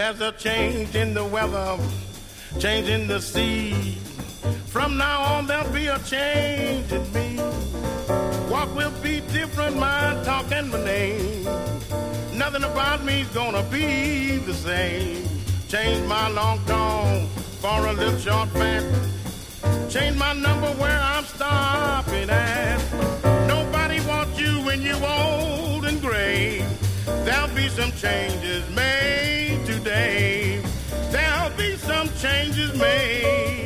There's a change in the weather, change in the sea. From now on there'll be a change in me. Walk will be different, my talk and my name. Nothing about me's gonna be the same. Change my long tone for a little short fat. Change my number where I'm stopping at. Nobody wants you when you're old and gray. There'll be some changes made today. There'll be some changes made.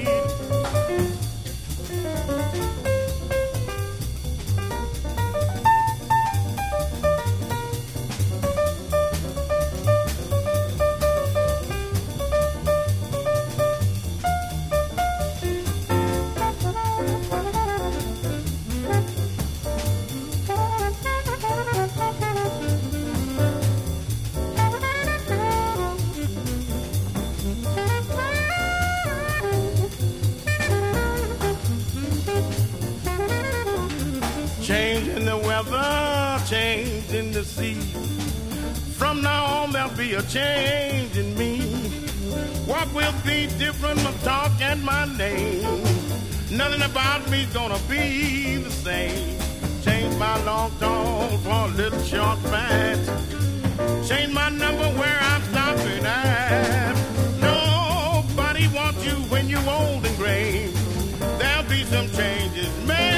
Change in the weather, change in the sea. From now on there'll be a change in me. What will be different, my talk and my name. Nothing about me's gonna be the same. Change my long tone for a little short fat. Change my number where I'm stopping at. Nobody wants you when you're old and gray. There'll be some changes made